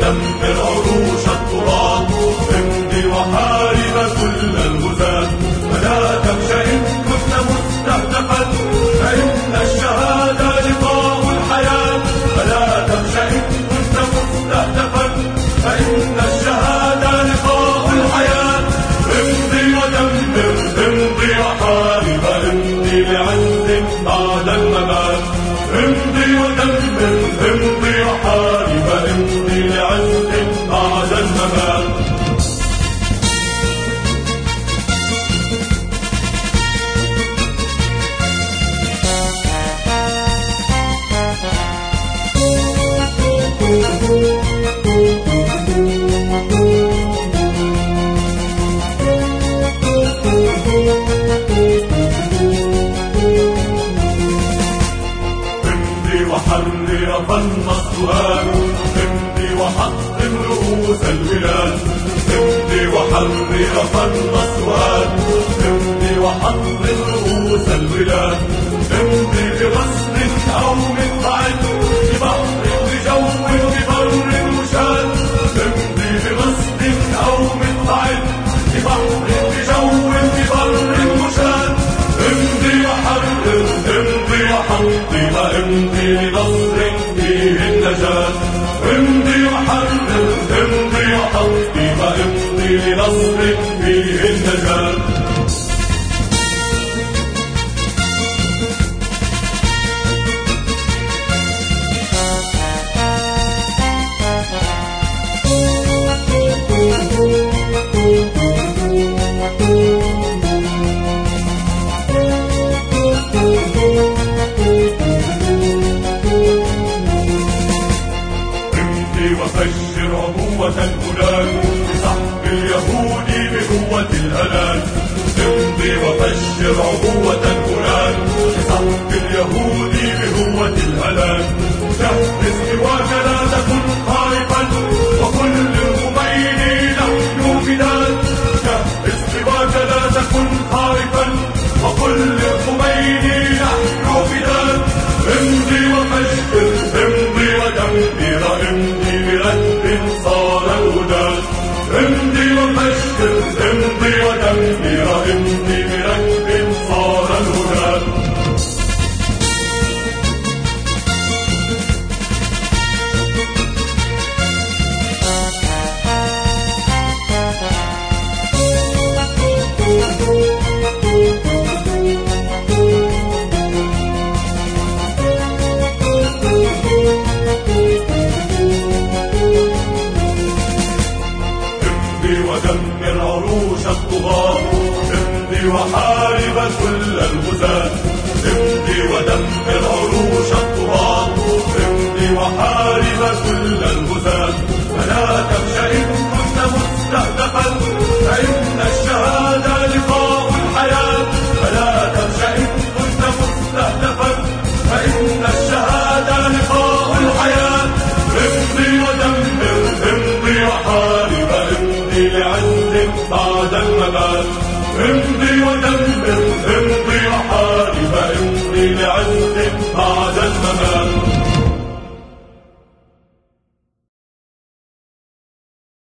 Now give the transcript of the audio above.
ودمر عروش التراب، امضي وحارب كل الغزاة، فلا تخشى إن كنت مستهدفا، فإن الشهادة لقاء الحياة، فلا تخشى إن كنت مستهدفا، فإن الشهادة لقاء الحياة. امضي ودمر، امضي وحارب، امضي لعز بعد الممات، امضي ودمر، امضي وحارب، امضي لعز بعد الممات. وحرر فالنصران، امضي وحطم رؤوس البلاد، امضي وحرر فالنصران، امضي وحطم رؤوس البلاد، امضي بغصن أو مقطع، ببحر بجو ببر مشاد، امضي بغصن أو مقطع، ببحر بجو ببر مشاد، امضي وحرر، امضي وحطم، امضي لنصر فيه النجاة، امضي وحرر، امضي وحطم، امضي لنصر فيه النجاة. وبشر عبوة الهلال بسحق اليهود بقوة الهلال، امضي وبشر عبوة الهلال بسحق اليهود بقوة الهلال. جهز سواك لا تكن خائفا، وكل الخميني نحن فداك، جهز سواك لا تكن خائفا، وكل الخميني نحن فداك. امضي وبشر، امضي ودمر، امضي برهب صار الهدى، امضي وبشر، امضي ودمر، امضي برهب صار الهدى. ودمر عروش الطغاة، امضي وحارب كل الغزاة، امضي ودمر عروش الطغاة، امضي وحارب كل الغزاة، فلا تخشى إن كنت مستهدفا، فإن الشهادة لقاء الحياة، فلا تخشى إن كنت مستهدفا، فإن الشهادة لقاء الحياة. امضي ودمر، امضي وحارب، امضي لعز بعد الممات، امضي ودمر.